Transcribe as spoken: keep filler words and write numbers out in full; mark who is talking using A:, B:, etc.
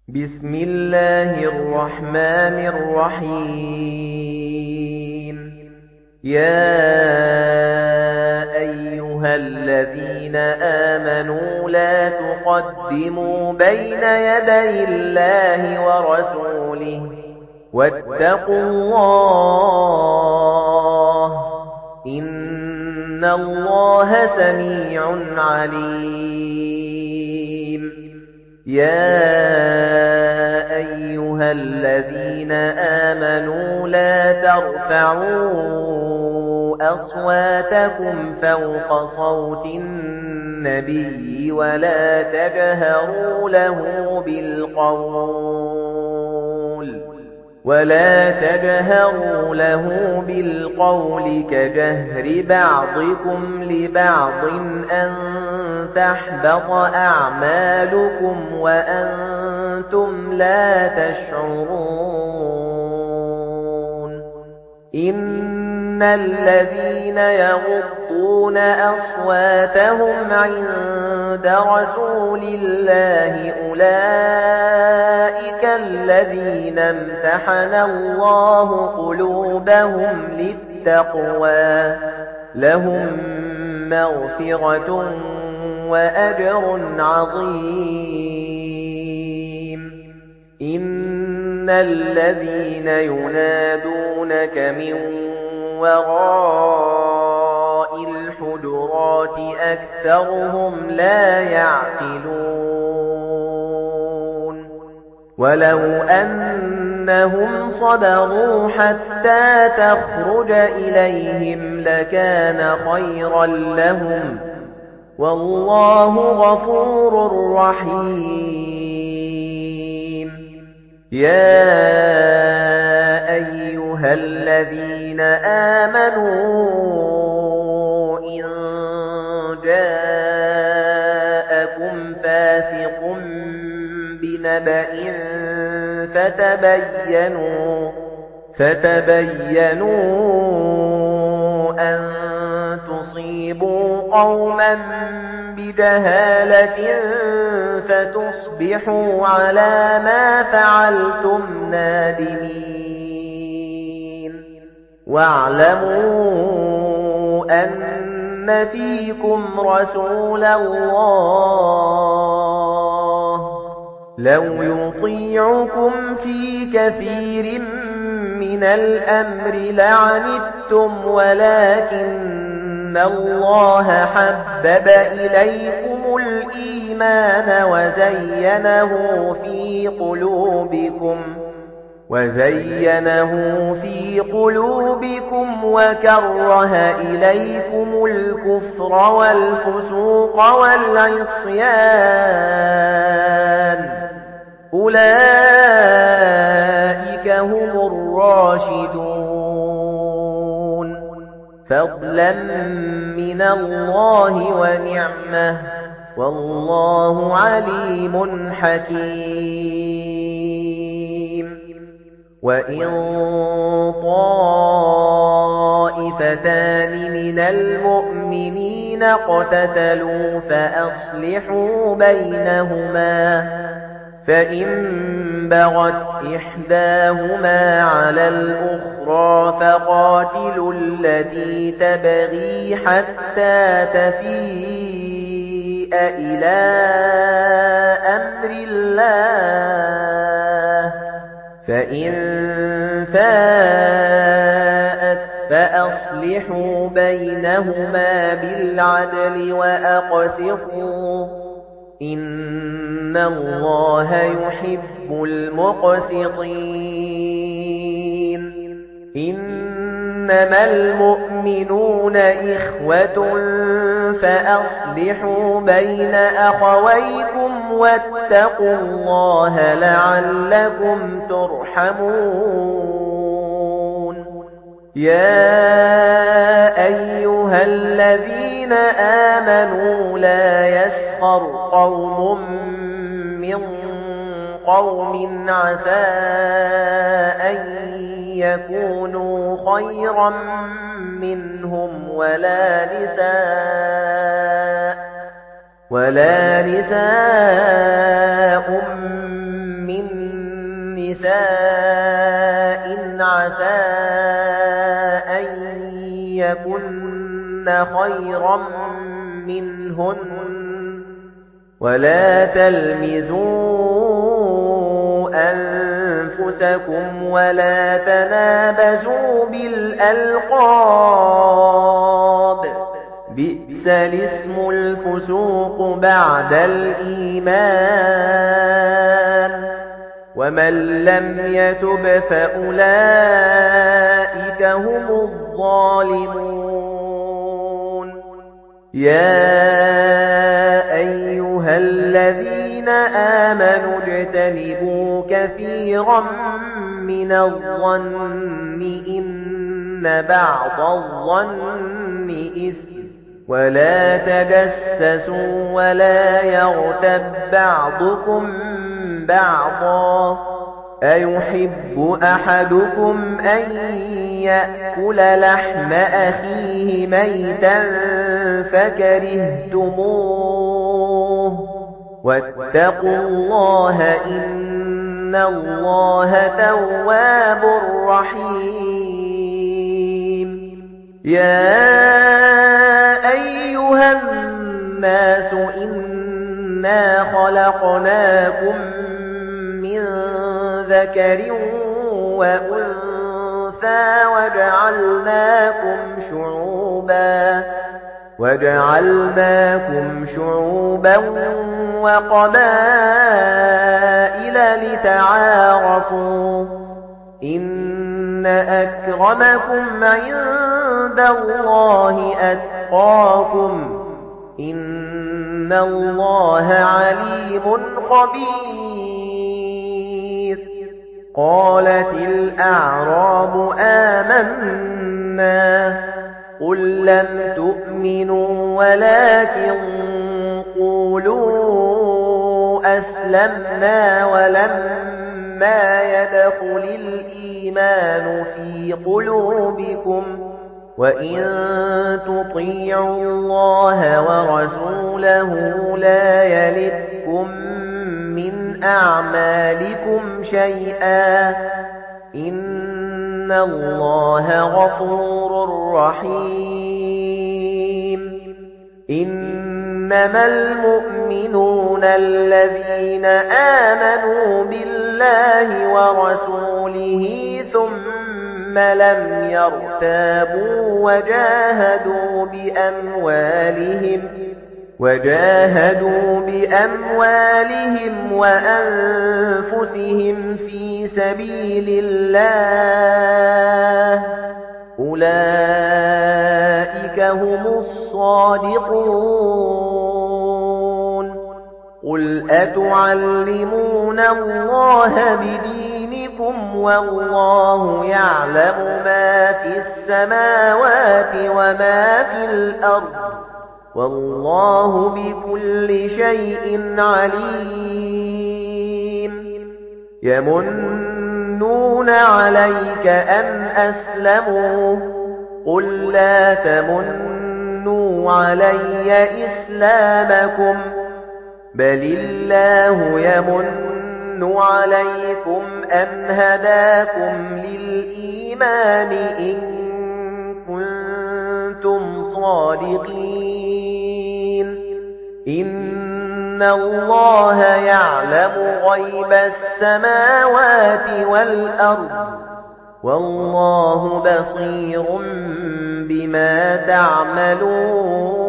A: بسم الله الرحمن الرحيم يا أيها الذين آمنوا لا تقدموا بين يدي الله ورسوله واتقوا الله إن الله سميع عليم يا أيها الذين آمنوا لا ترفعوا أصواتكم فوق صوت النبي ولا تجهروا له بالقول ولا تجهروا له بالقول كجهر بعضكم لبعض أن تحبط أعمالكم وأنتم لا تشعرون إن الذين يغضون أصواتهم عند رسول الله أولئك الذين امتحن الله قلوبهم للتقوى لهم مغفرة وأجر عظيم إن الذين ينادونك من وراء الحجرات أكثرهم لا يعقلون ولو أنهم صبروا حتى تخرج إليهم لكان خيرا لهم والله غفور رحيم يا أيها الذين آمنوا إن جاءكم فاسق بنبأ فتبينوا فتبينوا أن تصيبوا قوما بجهالة فتصبحوا على ما فعلتم نادمين واعلموا أن فيكم رسول الله لو يطيعكم في كثير من الأمر لعنتم ولكن الله حبب إليكم الإيمان وزينه في قلوبكم وزينه في قلوبكم وكره إليكم الكفر والفسوق والعصيان أولئك هم الراشدون فضلا من الله ونعمه والله عليم حكيم وإن طائفتان من المؤمنين اقتتلوا فأصلحوا بينهما فإن بغت إحداهما على الأخرى فقاتلوا التي تبغي حتى تفيء إلى أمر الله فإن فاءت فأصلحوا بينهما بالعدل وأقسطوا إن الله يحب المقسطين إنما المؤمنون إخوة فأصلحوا بين أخويكم واتقوا الله لعلكم ترحمون يا أيها الذين آمنوا لا يسخر قوم من قوم عسى أن يكونوا خيرا منهم ولا نساء ولا نساء من أن يكن خيرا منهن ولا تلمزوا أنفسكم ولا تنابزوا بالألقاب بئس الاسم الفسوق بعد الإيمان ومن لم يتب فأولئك هم الظالمون يا أيها الذين آمنوا اجتنبوا كثيرا من الظن إن بعض الظن إثم ولا تجسسوا ولا يغتب بعضكم بعضا أيحب أحدكم أن يأكل لحم أخيه ميتا فكرهتموه واتقوا الله إن الله تواب رحيم يا أيها الناس إنا خلقناكم من ذكر وأنثى وجعلناكم شعوبا وجعلناكم شعوبا وقبائل لتعارفوا إن أكرمكم عند الله أتقاكم إن الله عليم خبير قالت الأعراب آمنا قل لم تؤمنوا ولكن قولوا أسلمنا ولما يدخل الإيمان في قلوبكم وإن تطيعوا الله ورسوله لا يلتكم من أعمالكم شيئا إن الله غفور رحيم إنما المؤمنون الذين آمنوا بالله ورسوله ثم لم يرتابوا وجاهدوا بأموالهم وجاهدوا بأموالهم وأنفسهم في سبيل الله أولئك هم الصادقون قل أتعلمون الله بدينكم والله يعلم ما في السماوات وما في الأرض والله بكل شيء عليم يمنون عليك أن أسلموا قل لا تمنوا علي إسلامكم بل الله يمن عليكم أن هداكم للإيمان إن كنتم صادقين إن الله يعلم غيب السماوات والأرض والله بصير بما تعملون